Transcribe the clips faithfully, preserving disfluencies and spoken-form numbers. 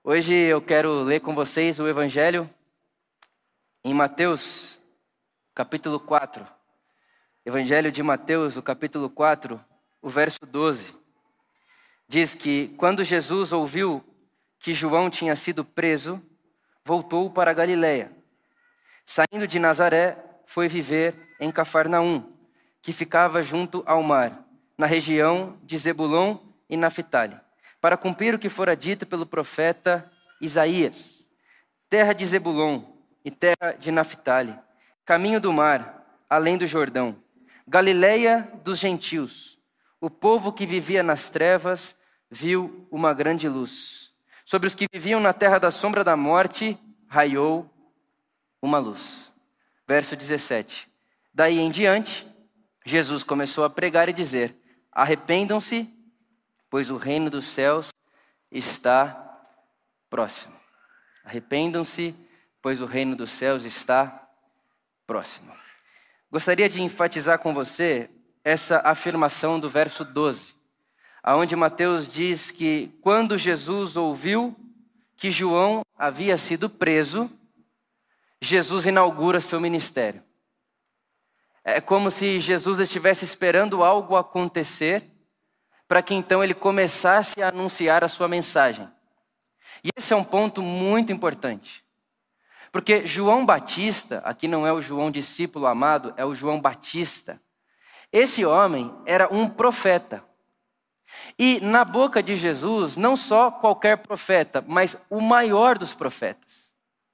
Hoje eu quero ler com vocês o Evangelho em Mateus, capítulo quatro. Evangelho de Mateus, o capítulo quatro, o verso doze. Diz que quando Jesus ouviu que João tinha sido preso, voltou para a Galileia. Saindo de Nazaré, foi viver em Cafarnaum, que ficava junto ao mar, na região de Zebulon e Naftali, para cumprir o que fora dito pelo profeta Isaías. Terra de Zebulon e terra de Naftali, caminho do mar, além do Jordão, Galileia dos gentios. O povo que vivia nas trevas viu uma grande luz. Sobre os que viviam na terra da sombra da morte, raiou uma luz. Verso dezessete. Daí em diante, Jesus começou a pregar e dizer: arrependam-se, pois o reino dos céus está próximo. Arrependam-se, pois o reino dos céus está próximo. Gostaria de enfatizar com você essa afirmação do verso doze, aonde Mateus diz que quando Jesus ouviu que João havia sido preso, Jesus inaugura seu ministério. É como se Jesus estivesse esperando algo acontecer para que então ele começasse a anunciar a sua mensagem. E esse é um ponto muito importante. Porque João Batista, aqui não é o João discípulo amado, é o João Batista. Esse homem era um profeta. E na boca de Jesus, não só qualquer profeta, mas o maior dos profetas.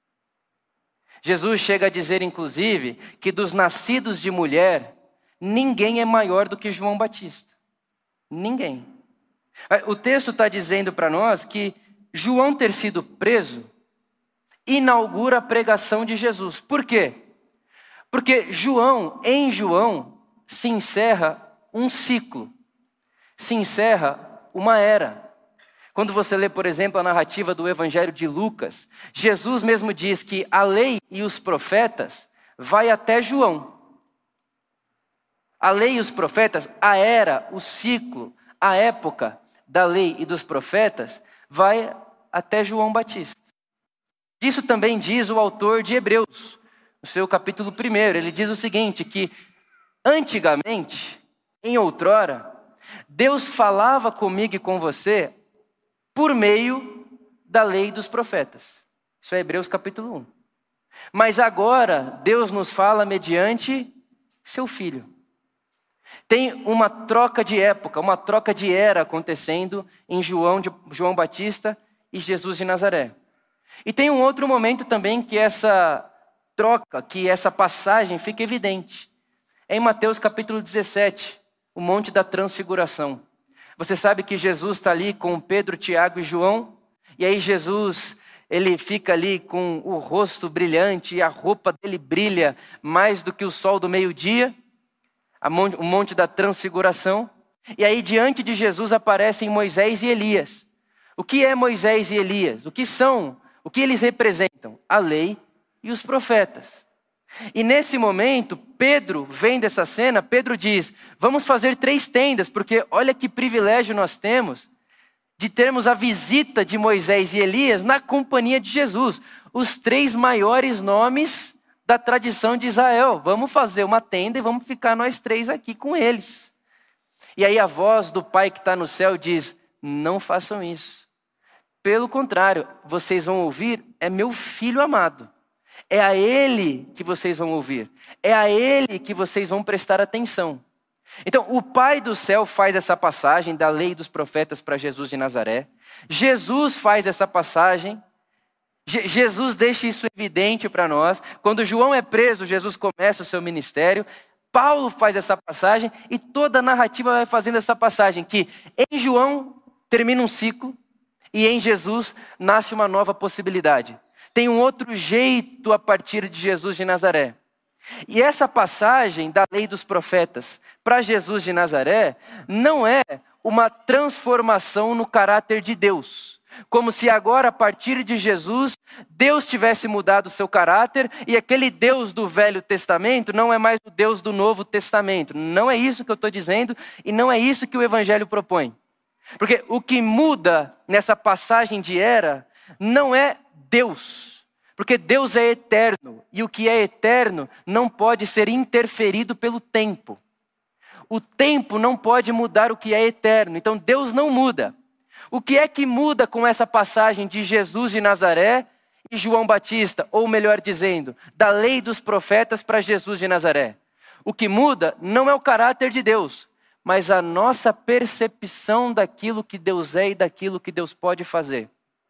Jesus chega a dizer, inclusive, que dos nascidos de mulher, ninguém é maior do que João Batista. Ninguém. O texto está dizendo para nós que João ter sido preso inaugura a pregação de Jesus. Por quê? Porque João, em João, se encerra um ciclo. Se encerra uma era. Quando você lê, por exemplo, a narrativa do Evangelho de Lucas, Jesus mesmo diz que a lei e os profetas vai até João. A lei e os profetas, a era, o ciclo, a época da lei e dos profetas vai até João Batista. Isso também diz o autor de Hebreus, no seu capítulo primeiro. Ele diz o seguinte, que antigamente, em outrora, Deus falava comigo e com você por meio da lei dos profetas. Isso é Hebreus capítulo um. Mas agora, Deus nos fala mediante seu Filho. Tem uma troca de época, uma troca de era acontecendo em João, de João Batista e Jesus de Nazaré. E tem um outro momento também que essa troca, que essa passagem fica evidente. É em Mateus capítulo dezessete, o Monte da Transfiguração. Você sabe que Jesus está ali com Pedro, Tiago e João. E aí Jesus, ele fica ali com o rosto brilhante e a roupa dele brilha mais do que o sol do meio-dia. O Monte da Transfiguração. E aí diante de Jesus aparecem Moisés e Elias. O que é Moisés e Elias? O que são? O que eles representam? A lei e os profetas. E nesse momento, Pedro vem dessa cena, Pedro diz, vamos fazer três tendas, porque olha que privilégio nós temos de termos a visita de Moisés e Elias na companhia de Jesus. Os três maiores nomes da tradição de Israel. Vamos fazer uma tenda e vamos ficar nós três aqui com eles. E aí a voz do Pai que está no céu diz, não façam isso. Pelo contrário, vocês vão ouvir, é meu filho amado. É a ele que vocês vão ouvir. É a ele que vocês vão prestar atenção. Então, o Pai do céu faz essa passagem da lei dos profetas para Jesus de Nazaré. Jesus faz essa passagem. Je- Jesus deixa isso evidente para nós. Quando João é preso, Jesus começa o seu ministério. Paulo faz essa passagem e toda a narrativa vai fazendo essa passagem. Que em João termina um ciclo e em Jesus nasce uma nova possibilidade. Tem um outro jeito a partir de Jesus de Nazaré. E essa passagem da lei dos profetas para Jesus de Nazaré não é uma transformação no caráter de Deus. Como se agora, a partir de Jesus, Deus tivesse mudado o seu caráter e aquele Deus do Velho Testamento não é mais o Deus do Novo Testamento. Não é isso que eu estou dizendo e não é isso que o Evangelho propõe. Porque o que muda nessa passagem de era não é Deus. Porque Deus é eterno. E o que é eterno não pode ser interferido pelo tempo. O tempo não pode mudar o que é eterno. Então Deus não muda. O que é que muda com essa passagem de Jesus de Nazaré e João Batista? Ou melhor dizendo, da lei dos profetas para Jesus de Nazaré. O que muda não é o caráter de Deus, mas a nossa percepção daquilo que Deus é e daquilo que Deus pode fazer.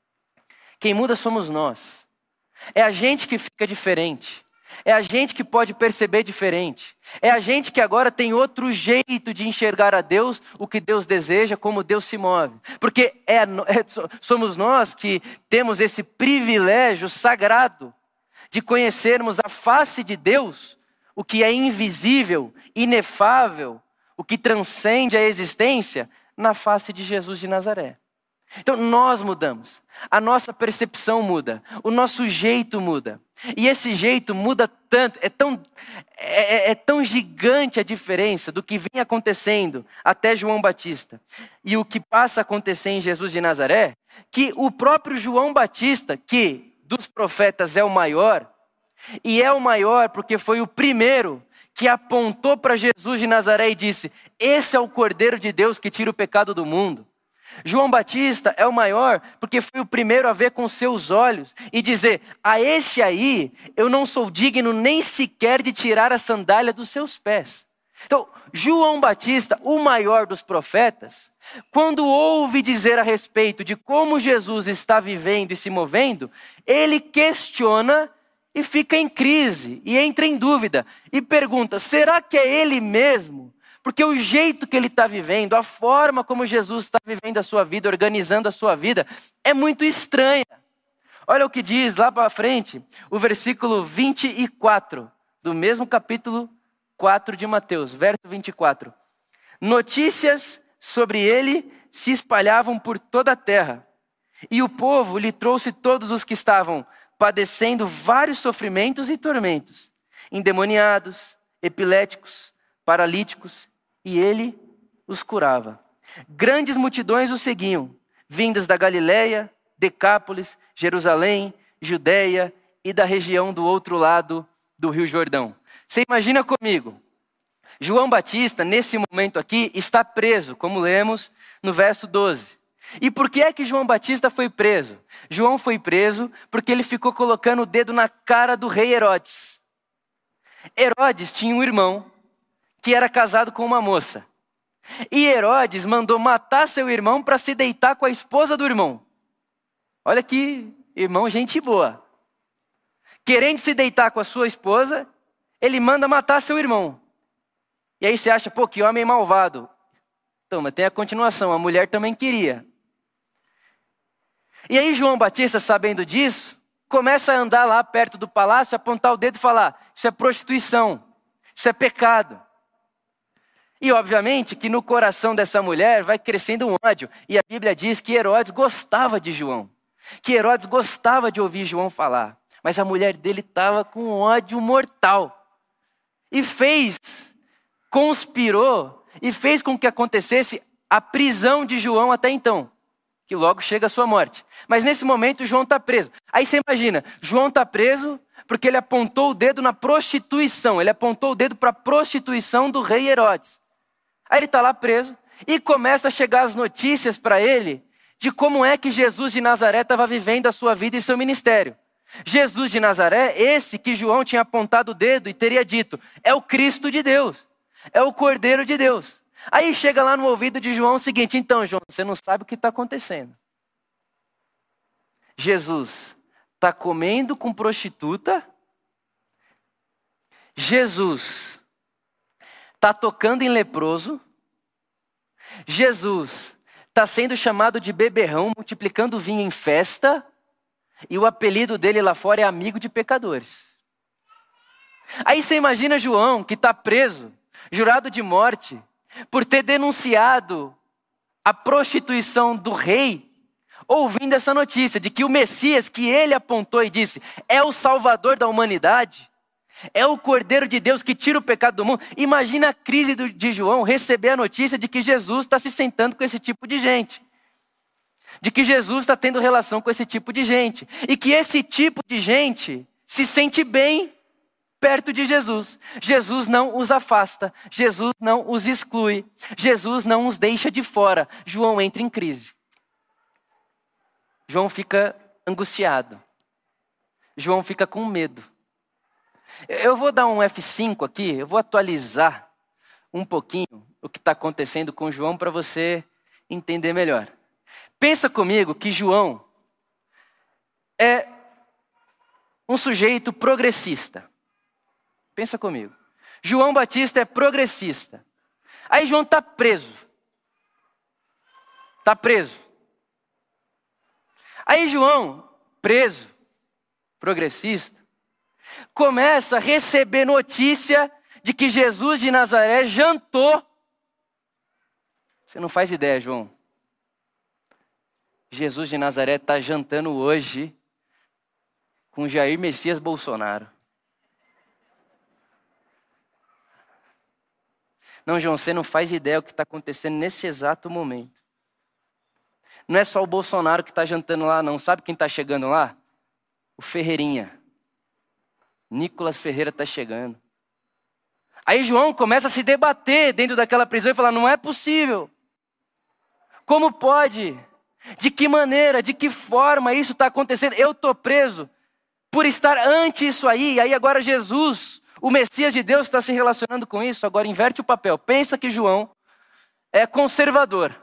Quem muda somos nós. É a gente que fica diferente. É a gente que pode perceber diferente. É a gente que agora tem outro jeito de enxergar a Deus, o que Deus deseja, como Deus se move. Porque é, é, somos nós que temos esse privilégio sagrado de conhecermos a face de Deus, o que é invisível, inefável, o que transcende a existência, na face de Jesus de Nazaré. Então nós mudamos, a nossa percepção muda, o nosso jeito muda. E esse jeito muda tanto, é tão, é, é tão gigante a diferença do que vem acontecendo até João Batista e o que passa a acontecer em Jesus de Nazaré, que o próprio João Batista, que dos profetas é o maior, e é o maior porque foi o primeiro que apontou para Jesus de Nazaré e disse: esse é o Cordeiro de Deus que tira o pecado do mundo. João Batista é o maior porque foi o primeiro a ver com seus olhos e dizer: a esse aí eu não sou digno nem sequer de tirar a sandália dos seus pés. Então, João Batista, o maior dos profetas, quando ouve dizer a respeito de como Jesus está vivendo e se movendo, ele questiona e fica em crise e entra em dúvida e pergunta: será que é ele mesmo? Porque o jeito que ele está vivendo, a forma como Jesus está vivendo a sua vida, organizando a sua vida, é muito estranha. Olha o que diz lá para frente, o versículo vinte e quatro, do mesmo capítulo quatro de Mateus, verso vinte e quatro. Notícias sobre ele se espalhavam por toda a terra, e o povo lhe trouxe todos os que estavam padecendo vários sofrimentos e tormentos, endemoniados, epiléticos, paralíticos, e ele os curava. Grandes multidões o seguiam, vindas da Galileia, Decápolis, Jerusalém, Judeia e da região do outro lado do Rio Jordão. Você imagina comigo, João Batista, nesse momento aqui, está preso, como lemos no verso doze. E por que é que João Batista foi preso? João foi preso porque ele ficou colocando o dedo na cara do rei Herodes. Herodes tinha um irmão que era casado com uma moça. E Herodes mandou matar seu irmão para se deitar com a esposa do irmão. Olha que irmão, gente boa. Querendo se deitar com a sua esposa, ele manda matar seu irmão. E aí você acha, pô, que homem malvado. Então, mas tem a continuação, a mulher também queria. E aí João Batista, sabendo disso, começa a andar lá perto do palácio, apontar o dedo e falar: isso é prostituição, isso é pecado. E obviamente que no coração dessa mulher vai crescendo um ódio. E a Bíblia diz que Herodes gostava de João. Que Herodes gostava de ouvir João falar. Mas a mulher dele estava com um ódio mortal. E fez, conspirou e fez com que acontecesse a prisão de João até então. Que logo chega a sua morte. Mas nesse momento João está preso. Aí você imagina, João está preso porque ele apontou o dedo na prostituição. Ele apontou o dedo para a prostituição do rei Herodes. Aí ele está lá preso e começa a chegar as notícias para ele de como é que Jesus de Nazaré estava vivendo a sua vida e seu ministério. Jesus de Nazaré, esse que João tinha apontado o dedo e teria dito: é o Cristo de Deus, é o Cordeiro de Deus. Aí chega lá no ouvido de João o seguinte: então João, você não sabe o que está acontecendo. Jesus está comendo com prostituta, Jesus está tocando em leproso, Jesus está sendo chamado de beberrão, multiplicando vinho em festa, e o apelido dele lá fora é amigo de pecadores. Aí você imagina João, que está preso, jurado de morte, por ter denunciado a prostituição do rei, ouvindo essa notícia de que o Messias que ele apontou e disse é o Salvador da humanidade, É o Cordeiro de Deus que tira o pecado do mundo. Imagina a crise do, de João receber a notícia de que Jesus está se sentando com esse tipo de gente. De que Jesus está tendo relação com esse tipo de gente. E que esse tipo de gente se sente bem perto de Jesus. Jesus não os afasta. Jesus não os exclui. Jesus não os deixa de fora. João entra em crise. João fica angustiado. João fica com medo. Eu vou dar um F cinco aqui, eu vou atualizar um pouquinho o que está acontecendo com João para você entender melhor. Pensa comigo que João é um sujeito progressista. Pensa comigo. João Batista é progressista. Aí João está preso. Está preso. Aí João, preso, progressista, começa a receber notícia de que Jesus de Nazaré jantou. Você não faz ideia, João. Jesus de Nazaré está jantando hoje com Jair Messias Bolsonaro. Não, João, você não faz ideia do que está acontecendo nesse exato momento. Não é só o Bolsonaro que está jantando lá, não. Sabe quem está chegando lá? O Ferreirinha. Nicolas Ferreira está chegando. Aí João começa a se debater dentro daquela prisão e falar, não é possível. Como pode? De que maneira, de que forma isso está acontecendo? Eu estou preso por estar ante isso aí. E aí agora Jesus, o Messias de Deus, está se relacionando com isso. Agora inverte o papel. Pensa que João é conservador.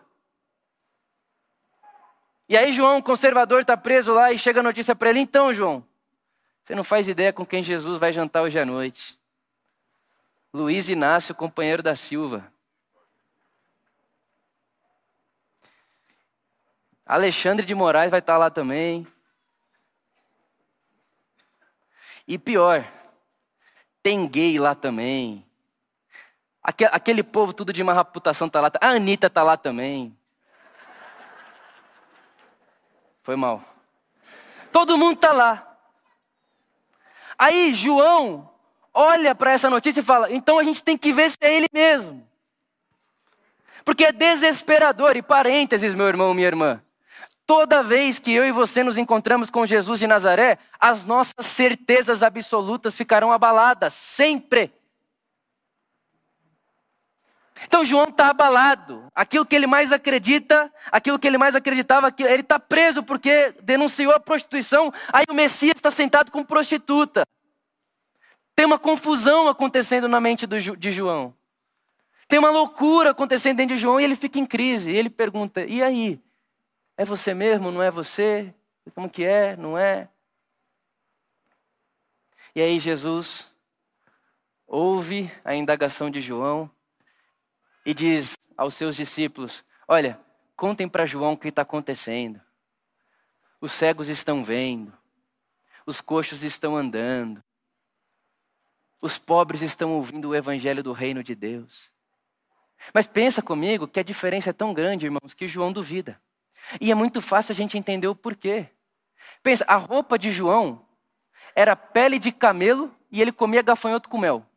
E aí João, conservador, está preso lá e chega a notícia para ele. Então, João, você não faz ideia com quem Jesus vai jantar hoje à noite. Luiz Inácio, companheiro da Silva. Alexandre de Moraes vai estar lá também. E pior, tem gay lá também. Aquele, aquele povo tudo de má reputação está lá. A Anitta está lá também. Foi mal. Todo mundo está lá. Aí João olha para essa notícia e fala, então a gente tem que ver se é ele mesmo. Porque é desesperador. E parênteses, meu irmão, minha irmã. Toda vez que eu e você nos encontramos com Jesus de Nazaré, as nossas certezas absolutas ficarão abaladas, sempre. Então João está abalado. Aquilo que ele mais acredita, aquilo que ele mais acreditava, ele está preso porque denunciou a prostituição. Aí o Messias está sentado com prostituta. Tem uma confusão acontecendo na mente do, de João. Tem uma loucura acontecendo dentro de João e ele fica em crise. E ele pergunta, e aí? É você mesmo, não é você? Como que é, não é? E aí Jesus ouve a indagação de João e diz aos seus discípulos, olha, contem para João o que está acontecendo. Os cegos estão vendo, os coxos estão andando, os pobres estão ouvindo o evangelho do reino de Deus. Mas pensa comigo que a diferença é tão grande, irmãos, que João duvida. E é muito fácil a gente entender o porquê. Pensa, a roupa de João era pele de camelo e ele comia gafanhoto com mel.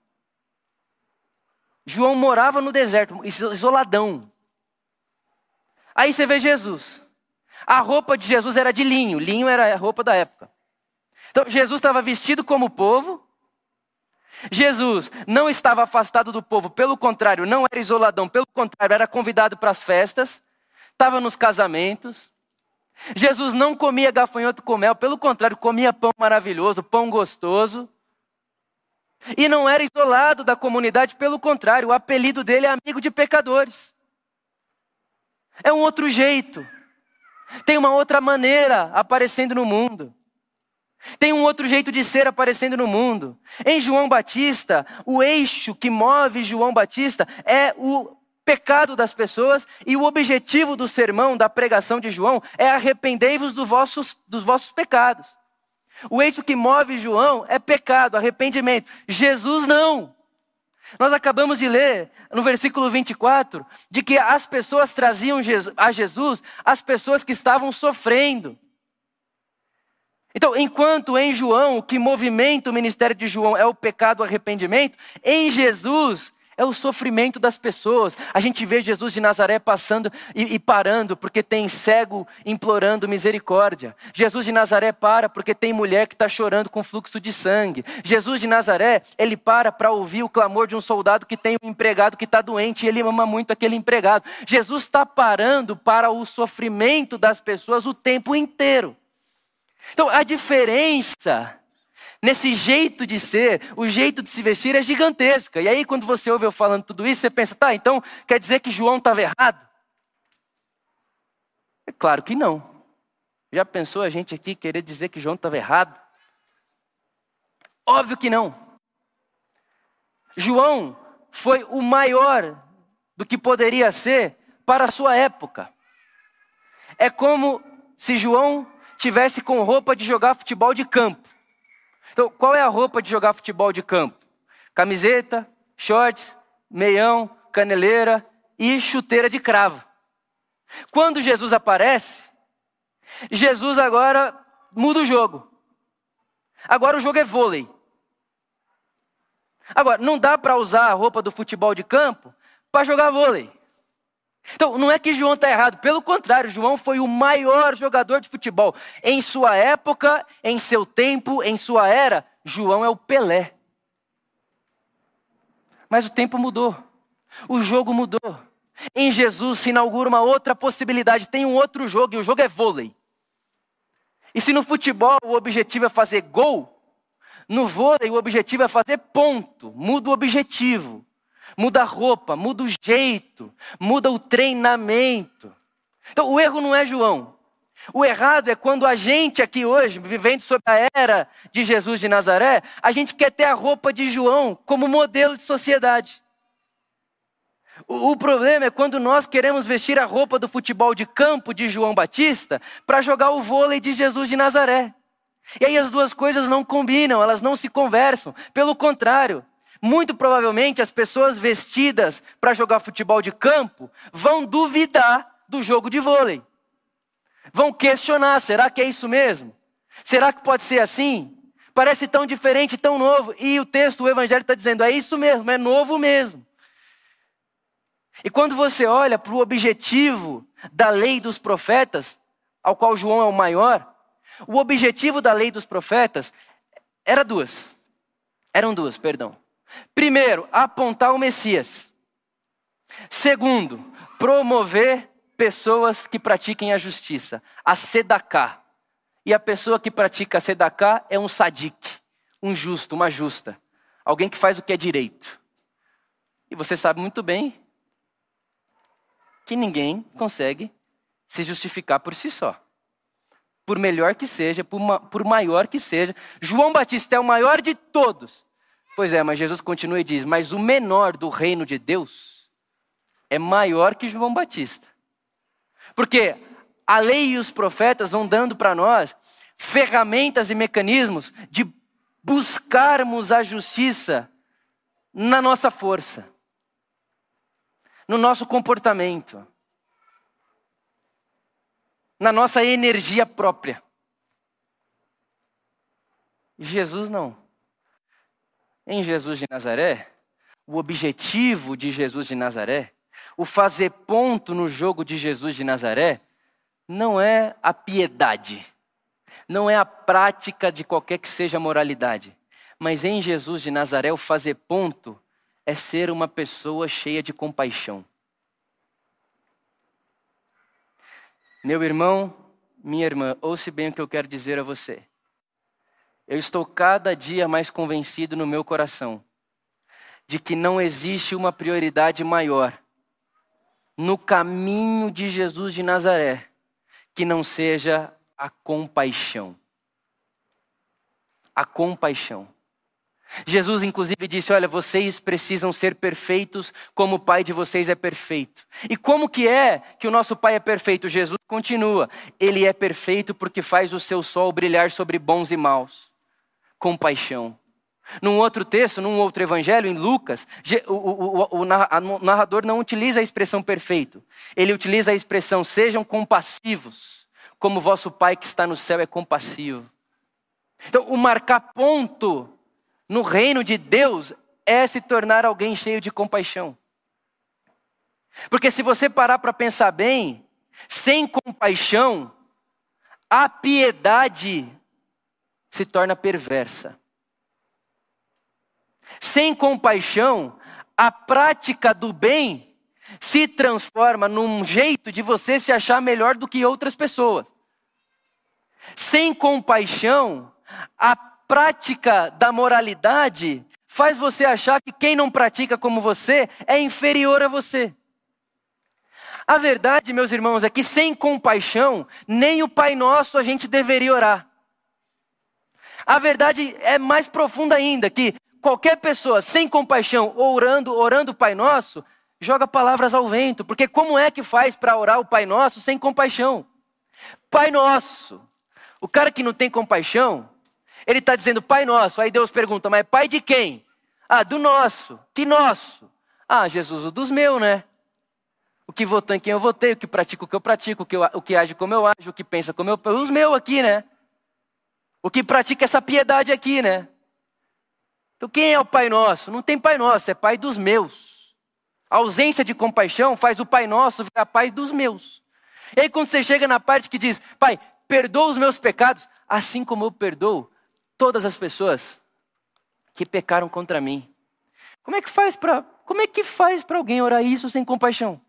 João morava no deserto, isoladão. Aí você vê Jesus. A roupa de Jesus era de linho, linho era a roupa da época. Então Jesus estava vestido como o povo. Jesus não estava afastado do povo, pelo contrário, não era isoladão, pelo contrário, era convidado para as festas. Estava nos casamentos. Jesus não comia gafanhoto com mel, pelo contrário, comia pão maravilhoso, pão gostoso. E não era isolado da comunidade, pelo contrário, o apelido dele é amigo de pecadores. É um outro jeito. Tem uma outra maneira aparecendo no mundo. Tem um outro jeito de ser aparecendo no mundo. Em João Batista, o eixo que move João Batista é o pecado das pessoas, e o objetivo do sermão, da pregação de João, é arrependei-vos dos vossos, dos vossos pecados. O eixo que move João é pecado, arrependimento. Jesus não. Nós acabamos de ler no versículo vinte e quatro, de que as pessoas traziam a Jesus as pessoas que estavam sofrendo. Então, enquanto em João, o que movimenta o ministério de João é o pecado, o arrependimento, em Jesus é o sofrimento das pessoas. A gente vê Jesus de Nazaré passando e, e parando porque tem cego implorando misericórdia. Jesus de Nazaré para porque tem mulher que está chorando com fluxo de sangue. Jesus de Nazaré, ele para para ouvir o clamor de um soldado que tem um empregado que está doente e ele ama muito aquele empregado. Jesus está parando para o sofrimento das pessoas o tempo inteiro. Então a diferença nesse jeito de ser, o jeito de se vestir é gigantesca. E aí quando você ouve eu falando tudo isso, você pensa, tá, então quer dizer que João estava errado? É claro que não. Já pensou a gente aqui querer dizer que João estava errado? Óbvio que não. João foi o maior do que poderia ser para a sua época. É como se João tivesse com roupa de jogar futebol de campo. Então, qual é a roupa de jogar futebol de campo? Camiseta, shorts, meião, caneleira e chuteira de cravo. Quando Jesus aparece, Jesus agora muda o jogo. Agora o jogo é vôlei. Agora, não dá para usar a roupa do futebol de campo para jogar vôlei. Então, não é que João está errado, pelo contrário, João foi o maior jogador de futebol. Em sua época, em seu tempo, em sua era, João é o Pelé. Mas o tempo mudou, o jogo mudou. Em Jesus se inaugura uma outra possibilidade, tem um outro jogo, e o jogo é vôlei. E se no futebol o objetivo é fazer gol, no vôlei o objetivo é fazer ponto, muda o objetivo. Muda a roupa, muda o jeito, muda o treinamento. Então o erro não é João. O errado é quando a gente aqui hoje, vivendo sob a era de Jesus de Nazaré, a gente quer ter a roupa de João como modelo de sociedade. O, o problema é quando nós queremos vestir a roupa do futebol de campo de João Batista para jogar o vôlei de Jesus de Nazaré. E aí as duas coisas não combinam, elas não se conversam. Pelo contrário, muito provavelmente as pessoas vestidas para jogar futebol de campo vão duvidar do jogo de vôlei. Vão questionar, será que é isso mesmo? Será que pode ser assim? Parece tão diferente, tão novo. E o texto, o evangelho está dizendo, é isso mesmo, é novo mesmo. E quando você olha para o objetivo da lei dos profetas, ao qual João é o maior, o objetivo da lei dos profetas era duas. Eram duas, perdão. Primeiro, apontar o Messias. Segundo, promover pessoas que pratiquem a justiça, a sedaká. E a pessoa que pratica a sedaká é um sadique, um justo, uma justa. Alguém que faz o que é direito. E você sabe muito bem que ninguém consegue se justificar por si só. Por melhor que seja, por, ma- por maior que seja. João Batista é o maior de todos. Pois é, mas Jesus continua e diz, mas o menor do reino de Deus é maior que João Batista. Porque a lei e os profetas vão dando para nós ferramentas e mecanismos de buscarmos a justiça na nossa força, no nosso comportamento, na nossa energia própria. Jesus não. Em Jesus de Nazaré, o objetivo de Jesus de Nazaré, o fazer ponto no jogo de Jesus de Nazaré, não é a piedade, não é a prática de qualquer que seja a moralidade, mas em Jesus de Nazaré o fazer ponto é ser uma pessoa cheia de compaixão. Meu irmão, minha irmã, ouça bem o que eu quero dizer a você. Eu estou cada dia mais convencido no meu coração de que não existe uma prioridade maior no caminho de Jesus de Nazaré que não seja a compaixão. A compaixão. Jesus inclusive disse, olha, vocês precisam ser perfeitos como o Pai de vocês é perfeito. E como que é que o nosso Pai é perfeito? Jesus continua, ele é perfeito porque faz o seu sol brilhar sobre bons e maus. Compaixão. Num outro texto, num outro evangelho, em Lucas, o, o, o, o narrador não utiliza a expressão perfeito. Ele utiliza a expressão, sejam compassivos, como vosso Pai que está no céu é compassivo. Então, o marcar ponto no reino de Deus é se tornar alguém cheio de compaixão. Porque se você parar para pensar bem, sem compaixão, a piedade se torna perversa. Sem compaixão, a prática do bem se transforma num jeito de você se achar melhor do que outras pessoas. Sem compaixão, a prática da moralidade faz você achar que quem não pratica como você é inferior a você. A verdade, meus irmãos, é que sem compaixão, nem o Pai Nosso a gente deveria orar. A verdade é mais profunda ainda, que qualquer pessoa sem compaixão, orando, orando o Pai Nosso, joga palavras ao vento. Porque como é que faz para orar o Pai Nosso sem compaixão? Pai Nosso. O cara que não tem compaixão, ele está dizendo Pai Nosso. Aí Deus pergunta, mas Pai de quem? Ah, do nosso. Que nosso? Ah, Jesus, o dos meus, né? O que votou em quem eu votei, o que pratica o que eu pratico, o que, eu, o que age como eu ajo, o que pensa como eu penso. Os meus aqui, né? O que pratica essa piedade aqui, né? Então quem é o Pai Nosso? Não tem Pai Nosso, é Pai dos meus. A ausência de compaixão faz o Pai Nosso virar Pai dos meus. E aí quando você chega na parte que diz, Pai, perdoa os meus pecados, assim como eu perdoo todas as pessoas que pecaram contra mim. Como é que faz para, como é que faz para alguém orar isso sem compaixão?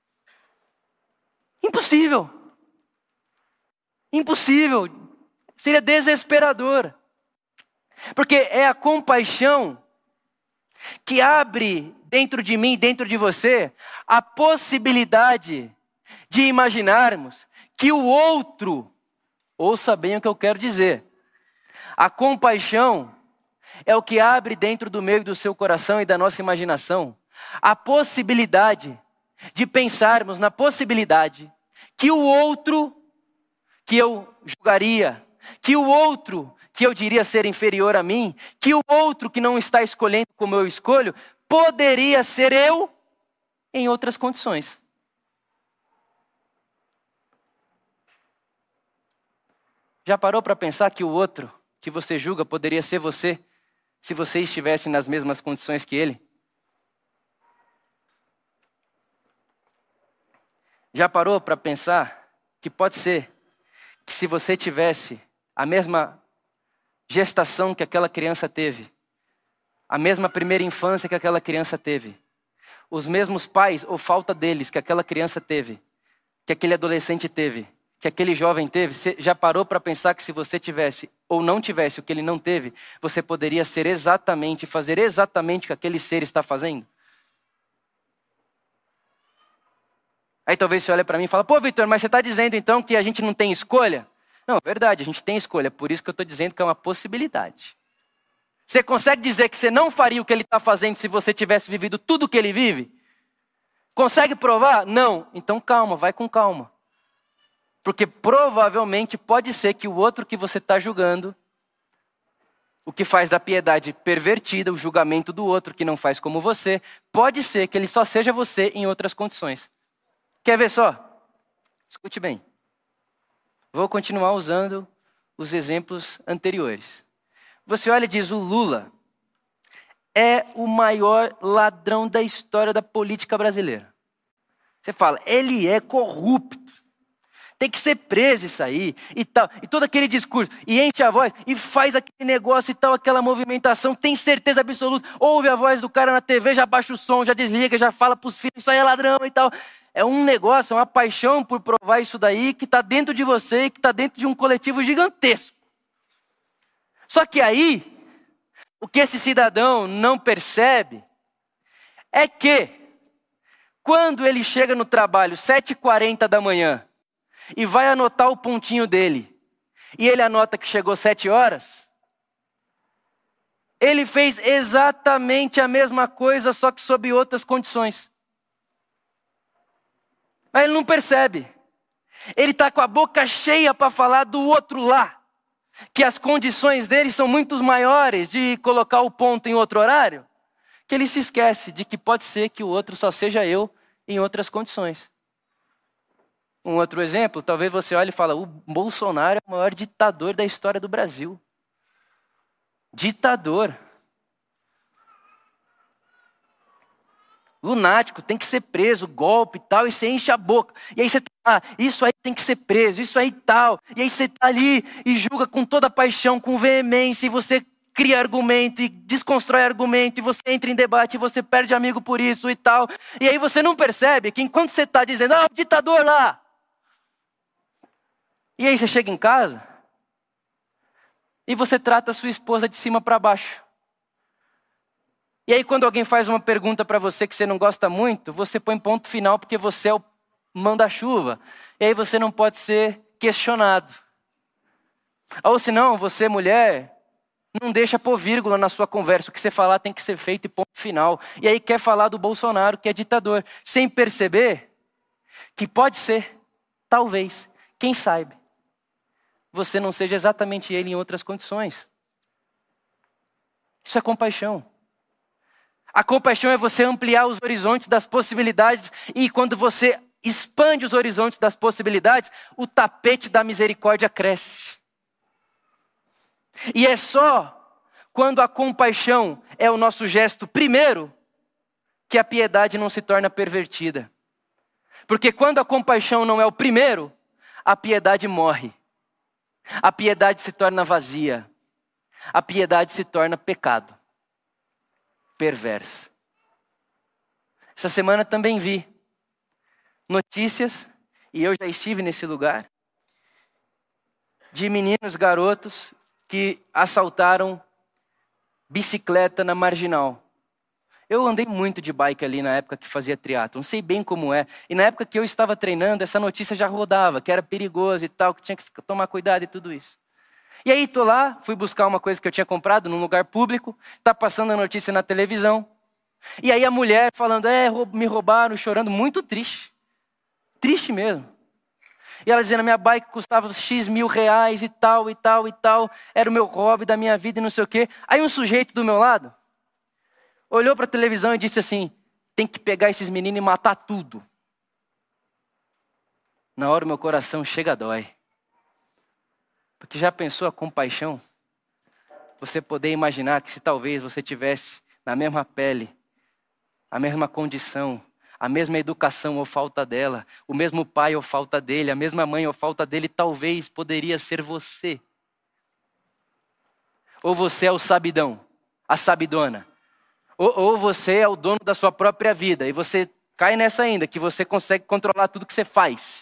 Impossível. Impossível. Seria desesperador. Porque é a compaixão que abre dentro de mim, dentro de você, a possibilidade de imaginarmos que o outro, ouça bem o que eu quero dizer, a compaixão é o que abre dentro do meu e do seu coração e da nossa imaginação a possibilidade de pensarmos na possibilidade que o outro que eu julgaria, que o outro que eu diria ser inferior a mim, que o outro que não está escolhendo como eu escolho, poderia ser eu em outras condições. Já parou para pensar que o outro que você julga poderia ser você, se você estivesse nas mesmas condições que ele? Já parou para pensar que pode ser que se você tivesse a mesma gestação que aquela criança teve, a mesma primeira infância que aquela criança teve, os mesmos pais ou falta deles que aquela criança teve, que aquele adolescente teve, que aquele jovem teve, você já parou para pensar que se você tivesse ou não tivesse o que ele não teve, você poderia ser exatamente, fazer exatamente o que aquele ser está fazendo? Aí talvez você olhe para mim e fala, pô, Vitor, mas você está dizendo então que a gente não tem escolha? Não, é verdade, a gente tem escolha, por isso que eu estou dizendo que é uma possibilidade. Você consegue dizer que você não faria o que ele está fazendo se você tivesse vivido tudo o que ele vive? Consegue provar? Não. Então calma, vai com calma. Porque provavelmente pode ser que o outro que você está julgando, o que faz da piedade pervertida, o julgamento do outro que não faz como você, pode ser que ele só seja você em outras condições. Quer ver só? Escute bem. Vou continuar usando os exemplos anteriores. Você olha e diz, o Lula é o maior ladrão da história da política brasileira. Você fala, ele é corrupto. Tem que ser preso isso aí e tal. E todo aquele discurso. E enche a voz e faz aquele negócio e tal, aquela movimentação. Tem certeza absoluta. Ouve a voz do cara na T V, já baixa o som, já desliga, já fala pros filhos, isso aí é ladrão e tal. É um negócio, é uma paixão por provar isso daí que está dentro de você e que está dentro de um coletivo gigantesco. Só que aí, o que esse cidadão não percebe é que quando ele chega no trabalho sete e quarenta da manhã e vai anotar o pontinho dele, e ele anota que chegou sete horas, ele fez exatamente a mesma coisa, só que sob outras condições. Mas ele não percebe. Ele está com a boca cheia para falar do outro lá, que as condições dele são muito maiores de colocar o ponto em outro horário, que ele se esquece de que pode ser que o outro só seja eu em outras condições. Um outro exemplo, talvez você olhe e fale, o Bolsonaro é o maior ditador da história do Brasil. ditador, lunático, tem que ser preso, golpe e tal, e você enche a boca. E aí você tá, ah, isso aí tem que ser preso, isso aí tal. E aí você tá ali e julga com toda paixão, com veemência, e você cria argumento e desconstrói argumento, e você entra em debate, e você perde amigo por isso e tal. E aí você não percebe que enquanto você está dizendo, ah, o ditador lá. E aí você chega em casa e você trata a sua esposa de cima para baixo. E aí quando alguém faz uma pergunta para você que você não gosta muito, você põe ponto final porque você é o manda-chuva. E aí você não pode ser questionado. Ou senão, você mulher, não deixa pôr vírgula na sua conversa. O que você falar tem que ser feito e ponto final. E aí quer falar do Bolsonaro, que é ditador, sem perceber que pode ser, talvez, quem sabe, você não seja exatamente ele em outras condições. Isso é compaixão. A compaixão é você ampliar os horizontes das possibilidades, e quando você expande os horizontes das possibilidades, o tapete da misericórdia cresce. E é só quando a compaixão é o nosso gesto primeiro que a piedade não se torna pervertida. Porque quando a compaixão não é o primeiro, a piedade morre. A piedade se torna vazia. A piedade se torna pecado. Perverso. Essa semana também vi notícias, e eu já estive nesse lugar, de meninos, garotos, que assaltaram bicicleta na Marginal. Eu andei muito de bike ali na época que fazia triatlon, sei bem como é. E na época que eu estava treinando, essa notícia já rodava, que era perigoso e tal, que tinha que tomar cuidado e tudo isso. E aí tô lá, fui buscar uma coisa que eu tinha comprado num lugar público, tá passando a notícia na televisão. E aí a mulher falando, é, me roubaram, chorando, muito triste. Triste mesmo. E ela dizendo, minha bike custava X mil reais e tal, e tal, e tal. Era o meu hobby da minha vida e não sei o quê. Aí um sujeito do meu lado olhou para a televisão e disse assim, tem que pegar esses meninos e matar tudo. Na hora o meu coração chega a dói. Porque já pensou a compaixão? Você poder imaginar que se talvez você tivesse na mesma pele, a mesma condição, a mesma educação ou falta dela, o mesmo pai ou falta dele, a mesma mãe ou falta dele, talvez poderia ser você. Ou você é o sabidão, a sabidona. Ou, ou você é o dono da sua própria vida e você cai nessa ainda, que você consegue controlar tudo que você faz.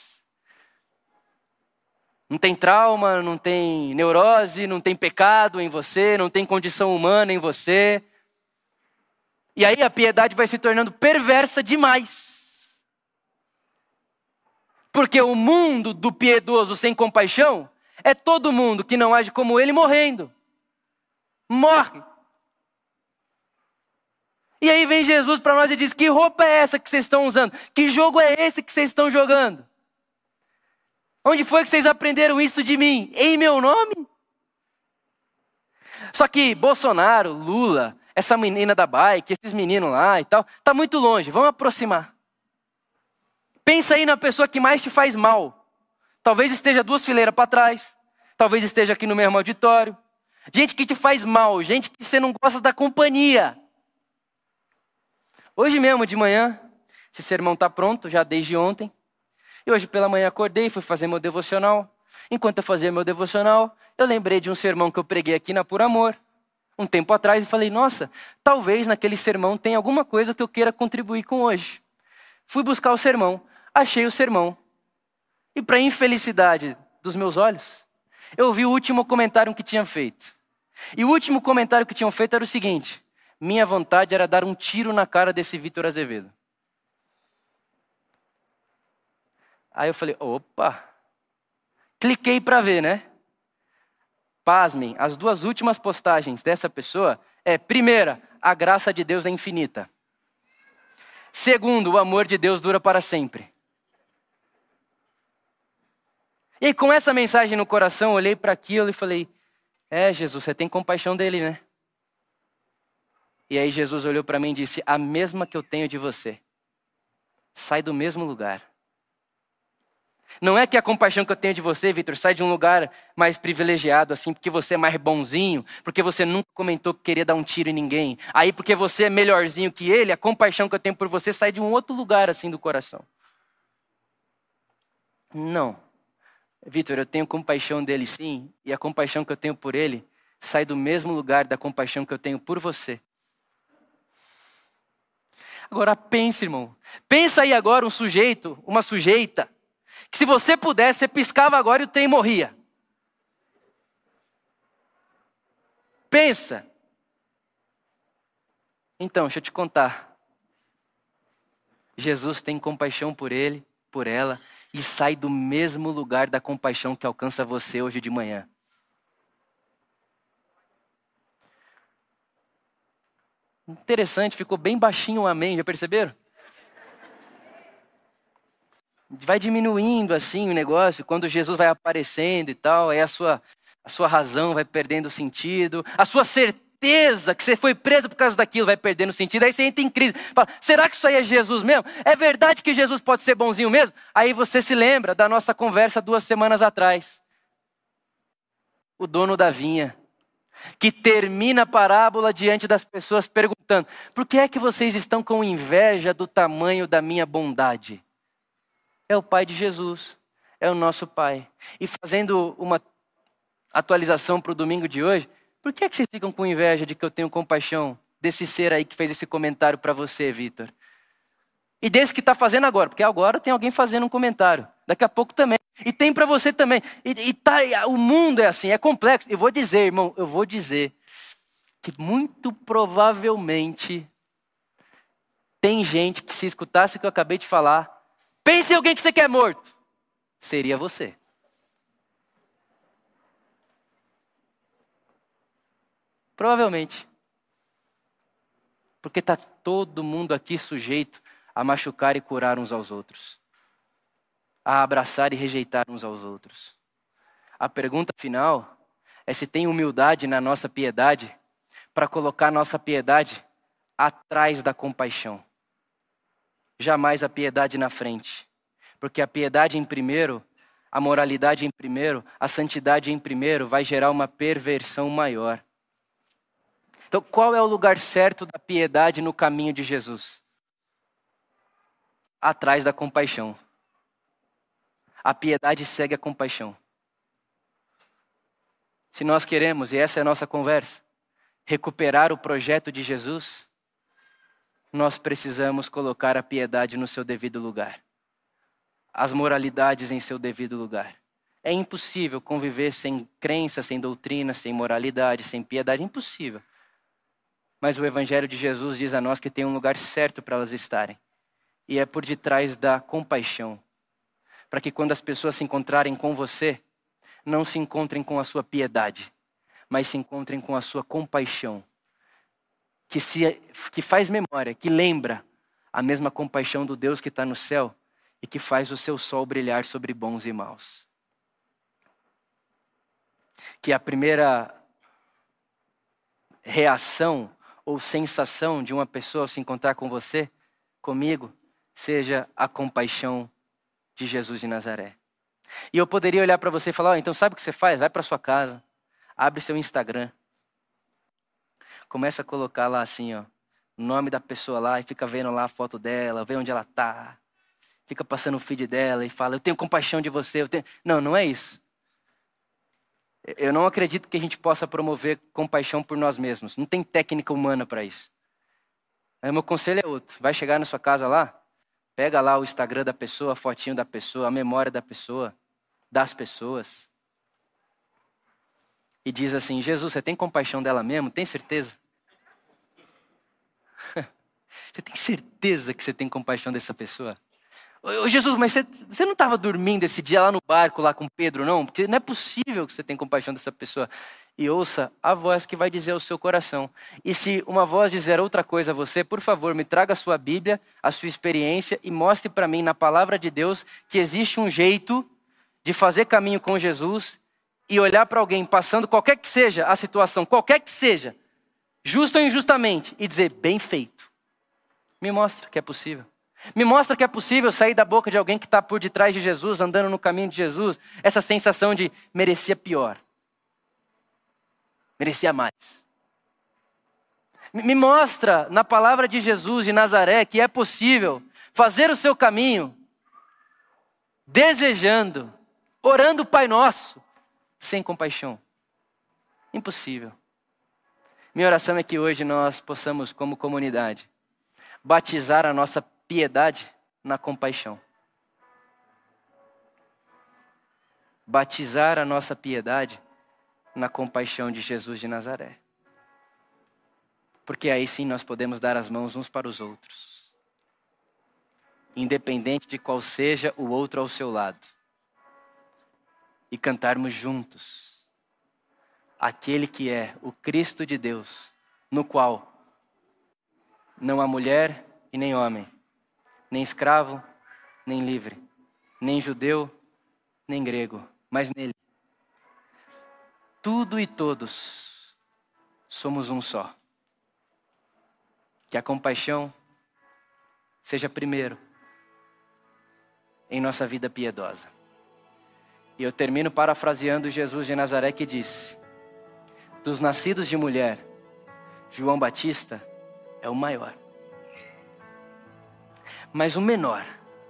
Não tem trauma, não tem neurose, não tem pecado em você, não tem condição humana em você. E aí a piedade vai se tornando perversa demais. Porque o mundo do piedoso sem compaixão é todo mundo que não age como ele morrendo. Morre. E aí vem Jesus para nós e diz, que roupa é essa que vocês estão usando? Que jogo é esse que vocês estão jogando? Onde foi que vocês aprenderam isso de mim? Em meu nome? Só que Bolsonaro, Lula, essa menina da bike, esses meninos lá e tal, tá muito longe, vamos aproximar. Pensa aí na pessoa que mais te faz mal. Talvez esteja duas fileiras para trás, talvez esteja aqui no mesmo auditório. Gente que te faz mal, gente que você não gosta da companhia. Hoje mesmo de manhã, esse sermão está pronto, já desde ontem. E hoje pela manhã acordei, fui fazer meu devocional. Enquanto eu fazia meu devocional, eu lembrei de um sermão que eu preguei aqui na Por Amor, um tempo atrás, e falei, nossa, talvez naquele sermão tenha alguma coisa que eu queira contribuir com hoje. Fui buscar o sermão, achei o sermão. E para infelicidade dos meus olhos, eu vi o último comentário que tinham feito. E o último comentário que tinham feito era o seguinte, minha vontade era dar um tiro na cara desse Vitor Azevedo. Aí eu falei, opa, cliquei para ver, né? Pasmem, as duas últimas postagens dessa pessoa é, primeira, a graça de Deus é infinita. Segundo, o amor de Deus dura para sempre. E com essa mensagem no coração, eu olhei para aquilo e falei, é Jesus, você tem compaixão dele, né? E aí Jesus olhou para mim e disse, a mesma que eu tenho de você. Sai do mesmo lugar. Não é que a compaixão que eu tenho de você, Vitor, sai de um lugar mais privilegiado, assim, porque você é mais bonzinho, porque você nunca comentou que queria dar um tiro em ninguém. Aí, porque você é melhorzinho que ele, a compaixão que eu tenho por você sai de um outro lugar, assim, do coração. Não. Vitor, eu tenho compaixão dele, sim, e a compaixão que eu tenho por ele sai do mesmo lugar da compaixão que eu tenho por você. Agora pense, irmão. Pensa aí agora um sujeito, uma sujeita, que se você pudesse, você piscava agora e o trem morria. Pensa. Então, deixa eu te contar. Jesus tem compaixão por ele, por ela, e sai do mesmo lugar da compaixão que alcança você hoje de manhã. Interessante, ficou bem baixinho o amém, já perceberam? Vai diminuindo assim o negócio, quando Jesus vai aparecendo e tal, aí a sua, a sua razão vai perdendo sentido, a sua certeza que você foi preso por causa daquilo vai perdendo sentido, aí você entra em crise, fala, será que isso aí é Jesus mesmo? É verdade que Jesus pode ser bonzinho mesmo? Aí você se lembra da nossa conversa duas semanas atrás. O dono da vinha, que termina a parábola diante das pessoas perguntando, por que é que vocês estão com inveja do tamanho da minha bondade? É o Pai de Jesus, é o nosso Pai. E fazendo uma atualização para o domingo de hoje, por que é que vocês ficam com inveja de que eu tenho compaixão desse ser aí que fez esse comentário para você, Vitor? E desse que está fazendo agora, porque agora tem alguém fazendo um comentário, daqui a pouco também. E tem para você também. E, e tá, o mundo é assim, é complexo. Eu vou dizer, irmão, eu vou dizer que muito provavelmente tem gente que se escutasse o que eu acabei de falar, pense em alguém que você quer morto. Seria você. Provavelmente. Porque está todo mundo aqui sujeito a machucar e curar uns aos outros. A abraçar e rejeitar uns aos outros. A pergunta final é se tem humildade na nossa piedade para colocar nossa piedade atrás da compaixão. Jamais a piedade na frente. Porque a piedade em primeiro, a moralidade em primeiro, a santidade em primeiro vai gerar uma perversão maior. Então, qual é o lugar certo da piedade no caminho de Jesus? Atrás da compaixão. A piedade segue a compaixão. Se nós queremos, e essa é a nossa conversa, recuperar o projeto de Jesus, nós precisamos colocar a piedade no seu devido lugar. As moralidades em seu devido lugar. É impossível conviver sem crença, sem doutrina, sem moralidade, sem piedade. Impossível. Mas o Evangelho de Jesus diz a nós que tem um lugar certo para elas estarem. E é por detrás da compaixão. Para que quando as pessoas se encontrarem com você, não se encontrem com a sua piedade, mas se encontrem com a sua compaixão. Que, se, que faz memória, que lembra a mesma compaixão do Deus que está no céu e que faz o seu sol brilhar sobre bons e maus. Que a primeira reação ou sensação de uma pessoa ao se encontrar com você, comigo, seja a compaixão de Jesus de Nazaré. E eu poderia olhar para você e falar, oh, então sabe o que você faz? Vai para sua casa, abre seu Instagram, começa a colocar lá assim, ó, o nome da pessoa lá e fica vendo lá a foto dela, vê onde ela tá, fica passando o feed dela e fala, eu tenho compaixão de você. Eu tenho... Não, não é isso. Eu não acredito que a gente possa promover compaixão por nós mesmos. Não tem técnica humana para isso. Aí meu conselho é outro. Vai chegar na sua casa lá, pega lá o Instagram da pessoa, a fotinho da pessoa, a memória da pessoa, das pessoas. E diz assim, Jesus, você tem compaixão dela mesmo? Tem certeza? Você tem certeza que você tem compaixão dessa pessoa? Ô Jesus, mas você, você não estava dormindo esse dia lá no barco, lá com Pedro, não? Porque não é possível que você tenha compaixão dessa pessoa. E ouça a voz que vai dizer ao seu coração. E se uma voz dizer outra coisa a você, por favor, me traga a sua Bíblia, a sua experiência e mostre para mim na palavra de Deus que existe um jeito de fazer caminho com Jesus e olhar para alguém passando qualquer que seja a situação, qualquer que seja, justo ou injustamente, e dizer, bem feito. Me mostra que é possível. Me mostra que é possível sair da boca de alguém que está por detrás de Jesus, andando no caminho de Jesus, essa sensação de merecia pior. Merecia mais. Me mostra na palavra de Jesus de Nazaré que é possível fazer o seu caminho desejando, orando o Pai Nosso, sem compaixão. Impossível. Minha oração é que hoje nós possamos, como comunidade, batizar a nossa piedade na compaixão. Batizar a nossa piedade na compaixão de Jesus de Nazaré. Porque aí sim nós podemos dar as mãos uns para os outros. Independente de qual seja o outro ao seu lado. E cantarmos juntos. Aquele que é o Cristo de Deus, no qual não há mulher e nem homem, nem escravo, nem livre, nem judeu, nem grego, mas nele. Tudo e todos somos um só. Que a compaixão seja primeiro em nossa vida piedosa. E eu termino parafraseando Jesus de Nazaré que disse: dos nascidos de mulher, João Batista é o maior. Mas o menor,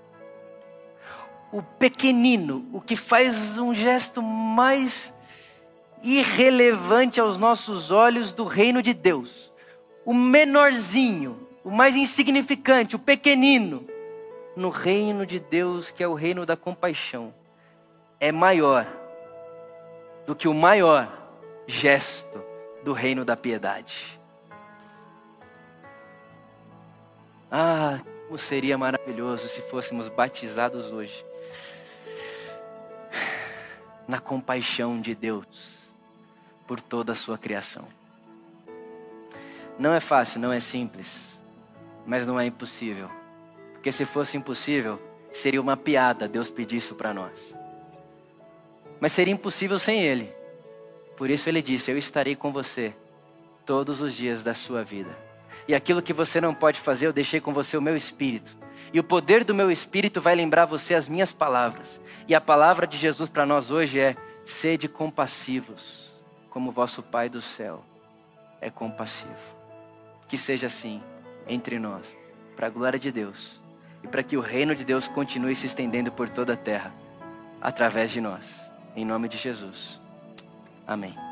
o pequenino, o que faz um gesto mais irrelevante aos nossos olhos do reino de Deus, o menorzinho, o mais insignificante, o pequenino, no reino de Deus, que é o reino da compaixão, é maior do que o maior gesto do reino da piedade. Ah, como seria maravilhoso se fôssemos batizados hoje na compaixão de Deus por toda a sua criação. Não é fácil, não é simples, mas não é impossível. Porque se fosse impossível, seria uma piada Deus pedir isso para nós. Mas seria impossível sem Ele. Por isso Ele disse: eu estarei com você todos os dias da sua vida. E aquilo que você não pode fazer, eu deixei com você o meu Espírito. E o poder do meu Espírito vai lembrar você as minhas palavras. E a palavra de Jesus para nós hoje é: sede compassivos, como vosso Pai do céu é compassivo. Que seja assim entre nós, para a glória de Deus. E para que o reino de Deus continue se estendendo por toda a terra, através de nós. Em nome de Jesus. Amém.